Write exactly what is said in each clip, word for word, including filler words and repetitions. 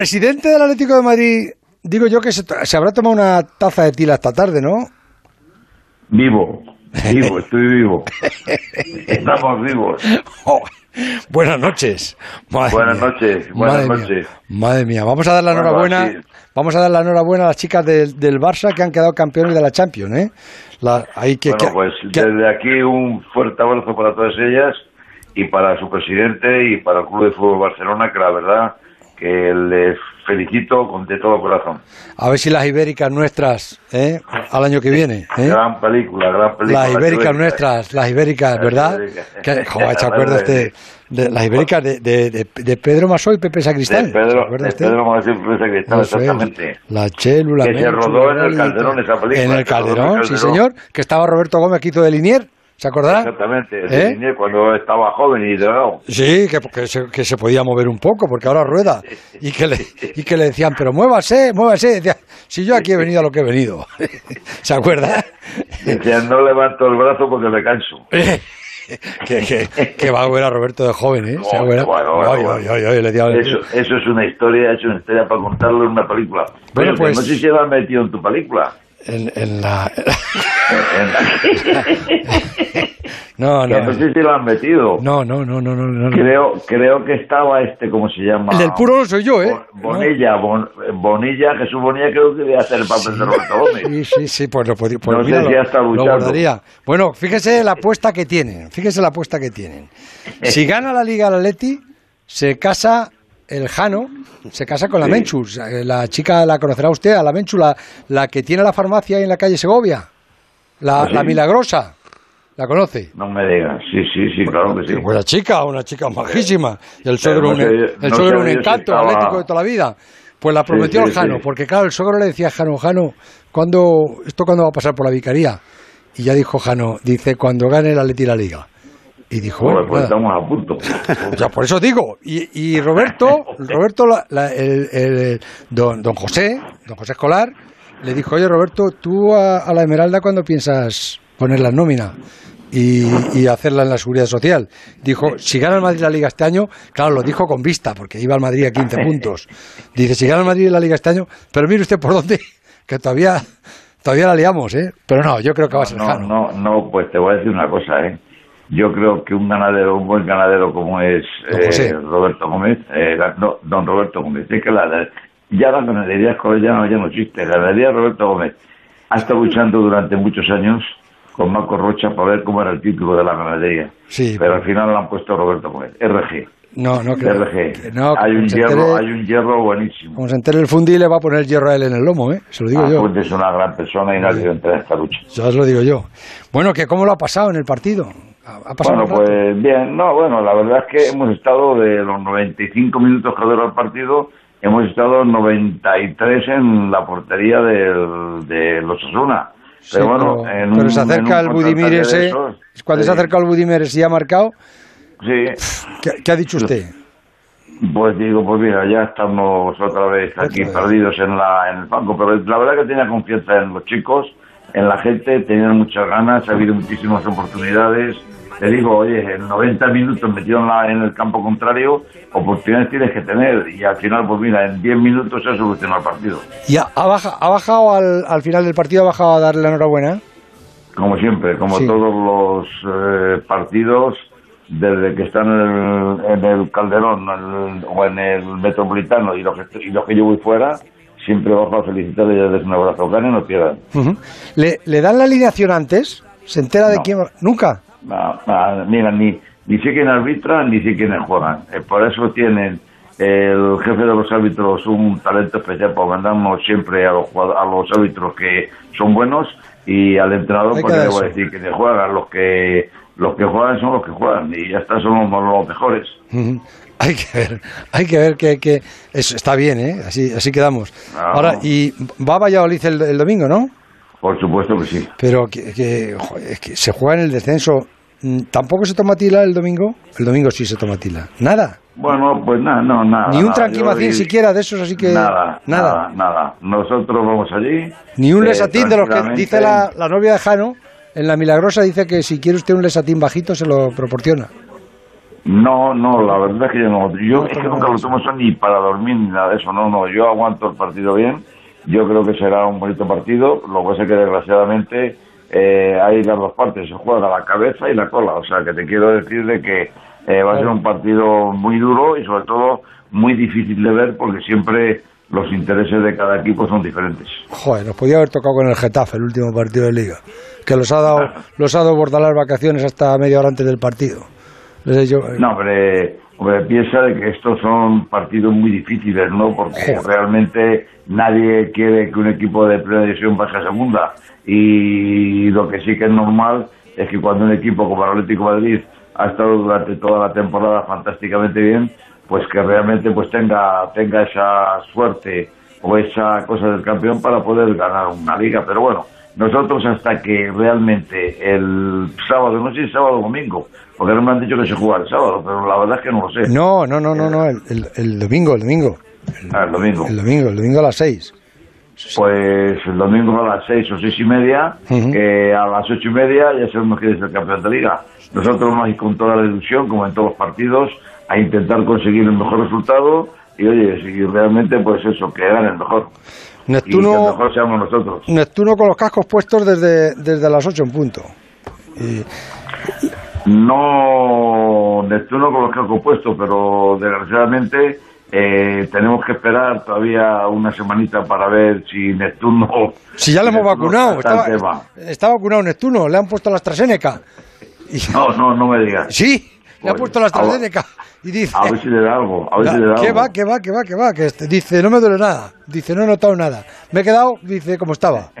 Presidente del Atlético de Madrid, digo yo que se, se habrá tomado una taza de tila esta tarde, ¿no? Vivo, vivo, estoy vivo. Estamos vivos. Oh, buenas noches. Madre buenas mía. noches, buenas madre noches. Mía. Madre mía, vamos a dar la bueno, enhorabuena. así. Vamos a dar la enhorabuena a las chicas del, del Barça que han quedado campeones de la Champions, ¿eh? La, ahí que, bueno, que, pues que, desde aquí un fuerte abrazo para todas ellas y para su presidente y para el Club de Fútbol Barcelona, que la verdad que les felicito con de todo corazón. A ver si las ibéricas nuestras, ¿eh? Al año que viene, ¿eh? Gran película, gran película. Las ibéricas ibérica. nuestras, las ibéricas, las ¿verdad? Ibéricas. Que, joder, ¿se acuerda usted de las ibéricas de, de, de, de Pedro Masó y Pepe Sacristán? De Pedro, de Pedro Masó y Pepe Sacristán, Eso exactamente. Es. La célula. Que se rodó en el Calderón esa película. En el Calderón, sí señor, que estaba Roberto Gómez Quito de Linier. ¿Se acordará? Exactamente, ¿Eh? Linier, cuando estaba joven y dorado. Sí, que, que, se, que se podía mover un poco, porque ahora rueda. Y que le, y que le decían, pero muévase, muévase. Decía, si yo aquí he venido a lo que he venido. ¿Se acuerda? Decían, no levanto el brazo porque me canso. que, que, que va a ver a Roberto de joven, ¿eh? ¿Se acuerda? Bueno, bueno, ay, bueno. Ay, ay, ay, le decía, eso, eso es una historia, es una historia para contarlo en una película. Bueno, Pero pues, no sé si lo has metido en tu película. En, en la... en la... No, no. Que no sé si lo han metido. No, no, no, no, no, no. Creo, creo que estaba este, ¿cómo se llama? El del puro no soy yo, ¿eh? Bonilla, bon, Bonilla, Jesús Bonilla creo que debía hacer el papel sí, de Roberto Gómez. Sí, sí, sí, pues lo podía. Pues no mira, sé si lo, hasta luchando. Lo guardaría. Bueno, fíjese la apuesta que tienen, fíjese la apuesta que tienen. Si gana la Liga el Atleti, se casa el Jano, se casa con la sí. Menchu. La chica la conocerá usted, a la Menchu, la, la que tiene la farmacia ahí en la calle Segovia. La, ¿sí? la Milagrosa. ¿La conoce? No me digas, sí, sí, sí, claro que sí. Buena chica, una chica majísima. Y el suegro, no sé, un, el no suegro un encanto, si estaba... atlético de toda la vida. Pues la prometió sí, al sí, Jano, sí. porque claro, el suegro le decía a Jano, Jano, ¿cuándo, ¿esto cuándo va a pasar por la vicaría? Y ya dijo Jano, dice, cuando gane el Atleti la Liga. Y dijo, bueno, bueno, pues nada. estamos a punto. Ya, por eso digo. Y, y Roberto, Roberto la, la, el, el, don, don José, don José Escolar, le dijo, oye Roberto, tú a, a la Esmeralda, ¿cuándo piensas poner la nómina? Y, y hacerla en la Seguridad Social. Dijo, si gana el Madrid la Liga este año, claro, lo dijo con vista, porque iba al Madrid a quince puntos. Dice, si gana el Madrid la Liga este año, pero mire usted por dónde, que todavía todavía la liamos, ¿eh? Pero no, yo creo que va a ser no, Jano. No, no, pues te voy a decir una cosa, ¿eh? Yo creo que un ganadero, un buen ganadero como es eh, Roberto Gómez, eh, no, don Roberto Gómez, es que la, la, ya la ganadería escolar ya no, ya no existe. La ganadería Roberto Gómez ha estado luchando durante muchos años con Marco Rocha para ver cómo era el título de la ganadería. Sí, pero al final lo han puesto Roberto Gómez, R G. No, no creo. R G. Que no, hay, un entere, hierro, hay un hierro buenísimo. Como se entere el Fundi, le va a poner el hierro a él en el lomo, ¿eh? Se lo digo ah, yo. Pues es una gran persona y nadie entra en esta lucha. Ya os lo digo yo. Bueno, que ¿cómo lo ha pasado en el partido? ¿Ha pasado bueno, pues bien. No, bueno, la verdad es que hemos estado de los noventa y cinco minutos que duró el partido, hemos estado noventa y tres en la portería del, de los Osasuna. Sí, pero bueno, pero, en pero un, se acerca el Budimir ese, esos, cuando sí. se acerca el Budimir ese y ha marcado, sí. ¿qué, ¿qué ha dicho usted? Pues digo, pues mira, ya estamos otra vez aquí otra vez. perdidos en la en el banco, pero la verdad que tenía confianza en los chicos, en la gente, tenían muchas ganas, ha habido muchísimas oportunidades. Le digo, oye, en noventa minutos metido en, la, en el campo contrario, oportunidades tienes que tener. Y al final, pues mira, en diez minutos se ha solucionado el partido. ¿Y ha, ha, baja, ha bajado al, al final del partido, ha bajado a darle la enhorabuena? Como siempre, como sí. todos los eh, partidos, desde que están en el, en el Calderón en el, o en el Metropolitano y los, que, y los que yo voy fuera, siempre bajo a felicitarle y darles un abrazo. Ganen o pierdan. Uh-huh. ¿Le, ¿Le dan la alineación antes? ¿Se entera de no. quién? ¿Nunca? No, no, mira, ni, ni sé quién arbitra, ni sé quiénes juegan. Eh, por eso tienen el jefe de los árbitros un talento especial para mandarnos siempre a los, a los árbitros que son buenos y al entrenador porque le voy a decir quiénes juegan. Los que los que juegan son los que juegan y ya está, son los, los mejores. Uh-huh. Hay que ver, hay que ver que, que eso está bien, ¿eh? Así, así quedamos. No. Ahora, y va a Valladolid el, el domingo, ¿no? Por supuesto que sí. Pero que, que, joder, que se juega en el descenso. ¿Tampoco se toma tila el domingo? El domingo sí se toma tila. ¿Nada? Bueno, pues nada, no, nada. Ni un nada. tranquimacín Yo, siquiera de esos, así que... Nada, nada, nada. nada. Nosotros vamos allí... Ni un eh, lesatín de los que dice la, la novia de Jano, en la Milagrosa dice que si quiere usted un lesatín bajito se lo proporciona. No, no, la verdad es que yo no. Yo es que nunca lo tomo eso ni para dormir ni nada de eso. No, no, yo aguanto el partido bien. Yo creo que será un bonito partido. Lo que pasa es que desgraciadamente eh, hay las dos partes. Se juega la cabeza y la cola. O sea, que te quiero decir de que eh, va a ser un partido muy duro y sobre todo muy difícil de ver porque siempre los intereses de cada equipo son diferentes. Joder, nos podía haber tocado con el Getafe el último partido de Liga, que los ha dado, los ha dado Bordalás vacaciones hasta media hora antes del partido. Yo, eh... No, hombre, hombre, piensa de que estos son partidos muy difíciles, ¿no? Porque Joder. realmente nadie quiere que un equipo de primera división baje a segunda. Y lo que sí que es normal es que cuando un equipo como el Atlético de Madrid ha estado durante toda la temporada fantásticamente bien, pues que realmente pues tenga tenga esa suerte o esa cosa del campeón para poder ganar una liga. Pero bueno, nosotros hasta que realmente el sábado, no sé si sábado o domingo, porque no me han dicho que se juega el sábado, pero la verdad es que no lo sé. No, no, no, no, no el, el, el domingo, el domingo. El, ah, el domingo. El domingo, el domingo a las seis. Pues el domingo a las seis o seis y media, uh-huh. eh, a las ocho y media ya sabemos quién es el campeón de liga. Nosotros vamos a ir con toda la ilusión, como en todos los partidos, a intentar conseguir el mejor resultado y oye, si realmente pues eso, que gane el mejor. Neptuno, y que el mejor seamos nosotros. Neptuno con los cascos puestos desde, desde las ocho en punto. Y... No, Neptuno con los cascos puestos, pero desgraciadamente eh, tenemos que esperar todavía una semanita para ver si Neptuno... Si ya le hemos vacunado, está, está vacunado Neptuno, le han puesto la AstraZeneca. Y... No, no, no me digas. Sí, le pues, han puesto la AstraZeneca. Y dice, a ver si le da algo, a ver no, si le da ¿qué algo. va, qué va, qué va, qué va? Que este, dice, no me duele nada. Dice, no he notado nada. Me he quedado, dice, como estaba.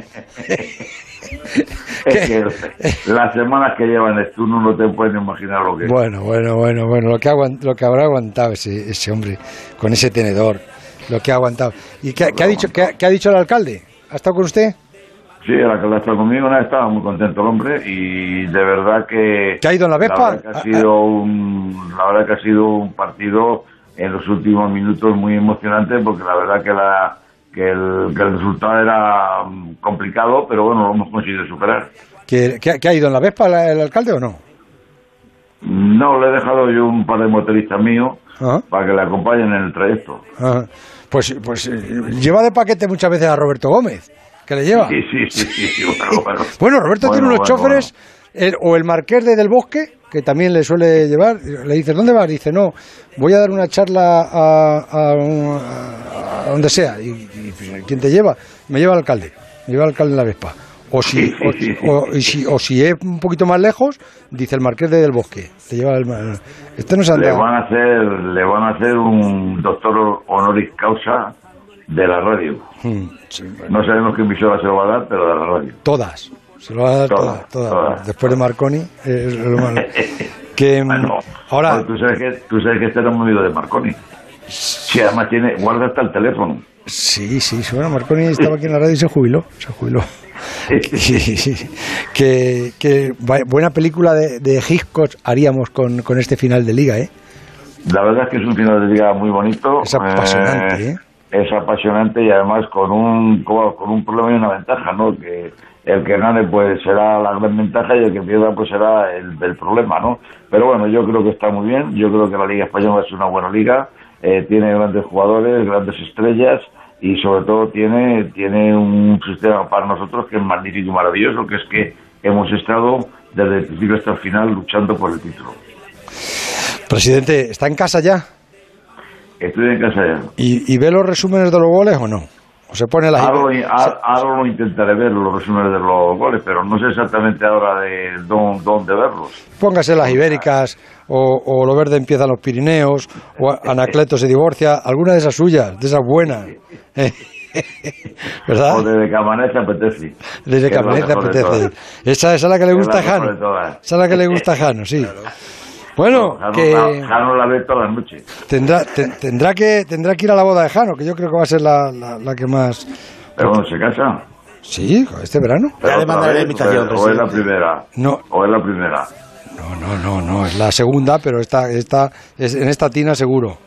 Es que las semanas que lleva en tú no te puedes imaginar lo que es. Bueno, bueno, bueno, bueno, lo que, aguant, lo que habrá aguantado ese, ese hombre con ese tenedor, lo que ha aguantado. ¿Y qué, qué, ha, dicho, qué, qué ha dicho el alcalde? ¿Ha estado con usted? Sí, el alcalde ha estado conmigo, no, estaba muy contento el hombre y de verdad que... ¿Qué ha ido en la Vespa? La verdad que ha sido un, la verdad que ha sido un partido en los últimos minutos muy emocionante porque la verdad que la... Que el, que el resultado era complicado, pero bueno, lo hemos conseguido superar. ¿Qué, qué, qué ha ido en la Vespa el, el alcalde o no? No, le he dejado yo un par de motoristas míos ¿Ah? para que le acompañen en el trayecto. ¿Ah? Pues, pues eh, lleva de paquete muchas veces a Roberto Gómez, que le lleva. Sí, sí, sí, sí, sí bueno, bueno. Bueno, Roberto bueno, tiene unos bueno, choferes, bueno. El, o el Marqués de Del Bosque, que también le suele llevar. Le dices, ¿dónde vas? Dice, no, voy a dar una charla a, a, a, a donde sea. Y, y ¿quién te lleva? Me lleva el alcalde, me lleva el alcalde en la Vespa. O si, o, o, y si, o si es un poquito más lejos, dice el Marqués de Del Bosque. Te lleva el, este no se anda. Le van a hacer, le van a hacer un doctor honoris causa de la radio. Hmm, sí, bueno. No sabemos qué emisora se lo va a dar, pero de la radio. Todas. Se lo va a dar todas, todas. todas. todas. Después de Marconi, es lo malo. Que, bueno, ahora, bueno, tú sabes que tú sabes que este era un amigo de Marconi. Sí, además tiene, guarda hasta el teléfono. Sí, sí, bueno, Marconi estaba aquí en la radio y se jubiló, se jubiló. que, que buena película de, de Hitchcock haríamos con, con este final de liga, ¿eh? La verdad es que es un final de liga muy bonito. Es apasionante, ¿eh? Es apasionante y además con un con un problema y una ventaja, ¿no? Que el que gane pues será la gran ventaja y el que pierda pues será el, el problema, ¿no? Pero bueno, yo creo que está muy bien, yo creo que la Liga Española es una buena liga, eh, tiene grandes jugadores, grandes estrellas y sobre todo tiene tiene un sistema para nosotros que es magnífico y maravilloso, que es que hemos estado desde el principio hasta el final luchando por el título. Presidente, ¿está en casa ya? Estoy en casa ya. ¿Y, y ve los resúmenes de los goles o no? ¿O se pone la... Ahora, ahora lo intentaré ver, los resúmenes de los goles, pero no sé exactamente ahora de dónde, dónde verlos. Póngase las ibéricas, o, o Lo Verde empieza en los Pirineos, o Anacleto se divorcia, alguna de esas suyas, de esas buenas. ¿Verdad? O desde que amanece apetece. Desde que amanece apetece. Esa, esa es la que le gusta a Jano. Esa es la que le gusta a Jano, sí. Bueno, Jano, que la, Jano la ve todas las noches. Tendrá, te, tendrá, que, tendrá que ir a la boda de Jano, que yo creo que va a ser la, la, la que más... ¿Pero cuando se casa? Sí, este verano. Ya le mandaré la invitación. O es la primera. No. O es la primera. No, no, no, no, es la segunda, pero esta, esta, es, en esta tina seguro.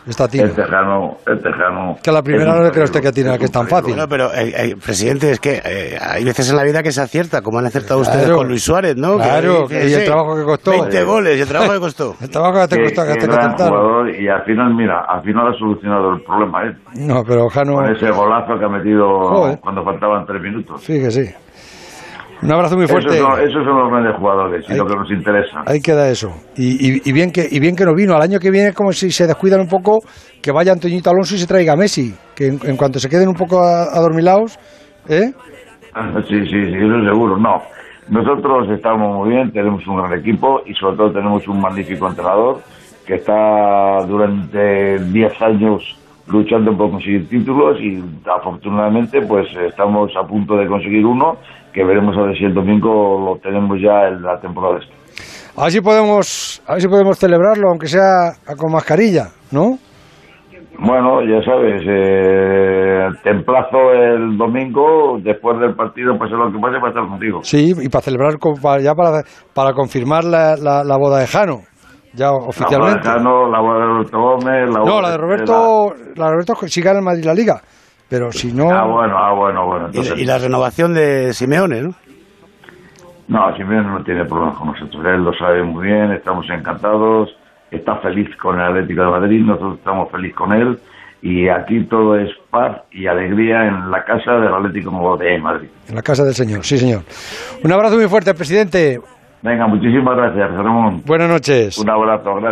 Está Tino. El tejano, el tejano. Que a la primera no le creo usted que tiene que es tan fácil. Bueno, pero, eh, eh, presidente, es que eh, hay veces en la vida que se acierta, como han acertado Claro. ustedes con Luis Suárez, ¿no? Claro, que, y el trabajo que costó. veinte goles, y el trabajo que costó. El trabajo que te Qué, costó, que qué te gran acertaron. jugador, y al final, mira, al final ha solucionado el problema, ¿eh? No, pero Jano, Con ese golazo que ha metido Joder. cuando faltaban tres minutos. fíjese. Un abrazo muy fuerte. Esos son, esos son los grandes jugadores y Ahí- lo que nos interesa. Ahí queda eso. Y, y, y bien que y bien que no vino. Al año que viene es como si se descuidan un poco, que vaya Antoñito Alonso y se traiga a Messi. Que en, en cuanto se queden un poco a- adormilados, ¿eh? Sí, sí, sí, eso seguro. No, nosotros estamos muy bien, tenemos un gran equipo y sobre todo tenemos un magnífico entrenador que está durante diez años luchando por conseguir títulos y afortunadamente pues estamos a punto de conseguir uno que veremos a ver si el domingo lo tenemos ya en la temporada esta. A ver si podemos, a ver si podemos celebrarlo, aunque sea con mascarilla, ¿no? Bueno, ya sabes, eh, te emplazo el domingo, después del partido, pase lo que pase, para estar contigo. Sí, y para celebrar, con- para- ya para, para confirmar la, la, la boda de Jano, ya oficialmente. La boda de Jano, la boda de Roberto Gómez, la No, boda la de Roberto, la de Roberto si gana el Madrid la Liga, pero si no... Ah, bueno, ah, bueno, bueno. Y, Entonces, y la renovación de Simeone, ¿no? no, Simeone no tiene problemas con nosotros, él lo sabe muy bien, estamos encantados, está feliz con el Atlético de Madrid, nosotros estamos felices con él, y aquí todo es paz y alegría en la casa del Atlético de Madrid. En la casa del señor, sí señor. Un abrazo muy fuerte, presidente. Venga, muchísimas gracias, Ramón. Buenas noches. Un abrazo, gracias.